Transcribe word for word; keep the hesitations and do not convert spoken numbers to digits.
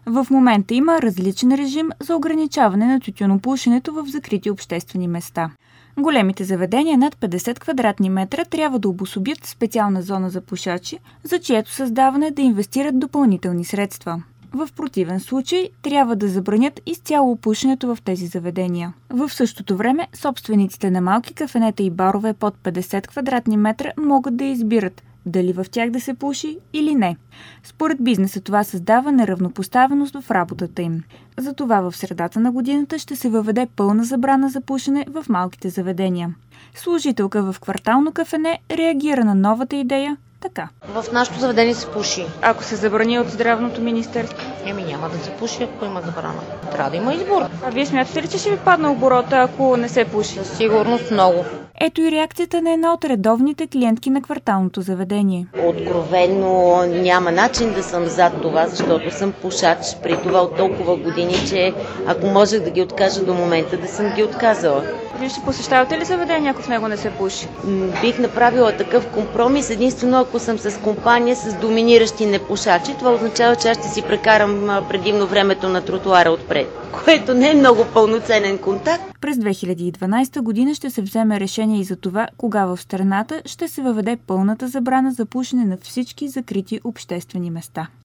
В момента има различен режим за ограничаване на тютюнопушенето в закрити обществени места. Големите заведения над петдесет квадратни метра трябва да обособят специална зона за пушачи, за чието създаване да инвестират допълнителни средства. В противен случай трябва да забранят изцяло пушенето в тези заведения. В същото време собствениците на малки кафенета и барове под петдесет квадратни метра могат да избират дали в тях да се пуши или не. Според бизнеса това създава неравнопоставеност в работата им. Затова в средата на годината ще се въведе пълна забрана за пушене в малките заведения. Служителка в квартално кафене реагира на новата идея така. В нашото заведение се пуши. Ако се забрани от здравното министерство? Еми няма да се пуши, ако има забрана. Трябва да има избор. А вие смятате ли, че ще ви падна оборота, ако не се пуши? Със сигурност много. Ето и реакцията на една от редовните клиентки на кварталното заведение. Откровено няма начин да съм зад това, защото съм пушач при това от толкова години, че ако можех да ги откажа до момента, да съм ги отказала. Вие ще посещавате ли заведение, ако в него не се пуши? Бих направила такъв компромис, единствено ако съм с компания с доминиращи непушачи. Това означава, че аз ще си прекарам предимно времето на тротуара отпред, което не е много пълноценен контакт. През две хиляди и дванадесета година ще се вземе решение и за това, кога в страната ще се въведе пълната забрана за пушене на всички закрити обществени места.